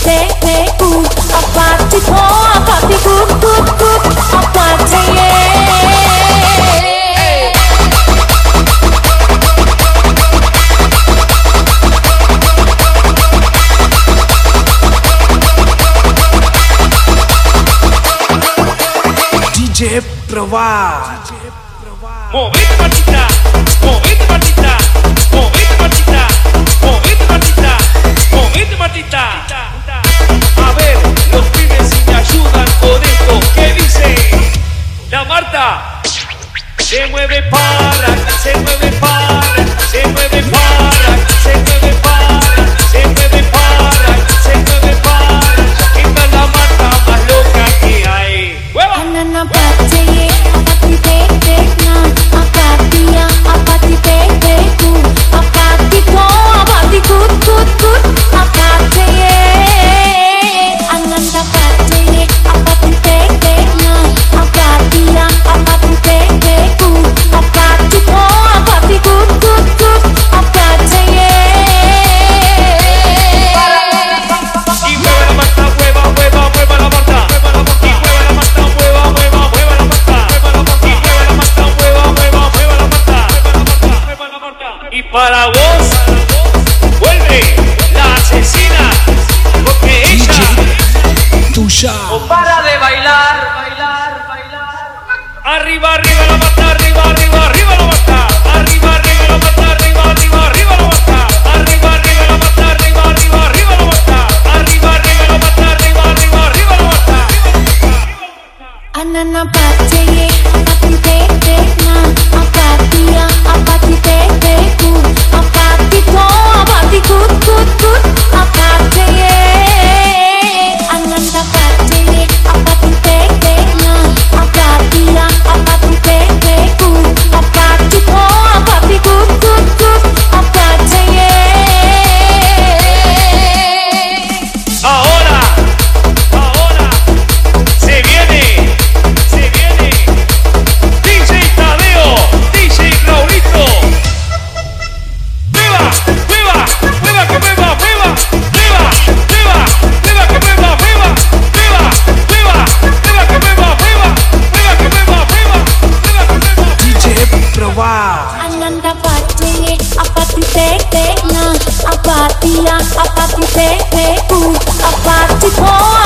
DJ Provar. Movete patita, movete patita, movete patita, movete patita, movete patita. A ver, los pibes si me ayudan con esto, ¿qué dice? La Marta se mueve para, se mueve para, se mueve para, se mueve para, se mueve para, se mueve para. Esta es la Marta más loca que hay. ¡Hueva! Para vos, vuelve la asesina, porque ella tuya. no para de bailar, bailar, bailar. Arriba, arriba la mata, arriba, arriba, arriba la mata. Arriba, arriba la mata, arriba, arriba, arriba la mata. Arriba, arriba la mata, arriba, arriba, arriba la mata. Arriba, arriba la mata, arriba, arriba, arriba la mata. Anana pache, apati te na, apatia, apati te ku, apati to, apati kut kut kut, apate Ananda pache, apati te na, apatia, apati te ku, apati to, apati kut kut kut, apate Ahora, ahora, se viene. DJ Tadeo, DJ Raulito. ¡Mueva! ¡Mueva! ¡Mueva que mueva! ¡Mueva! ¡Mueva! ¡Mueva! ¡Mueva que mueva! ¡Mueva! ¡Mueva! ¡Mueva! ¡Mueva que mueva! ¡Mueva! ¡Mueva que mueva! ¡Mueva! ¡Mueva que mueva! DJ Provar. Ananda pache, apati te na, apatia, apati te ku, apati to.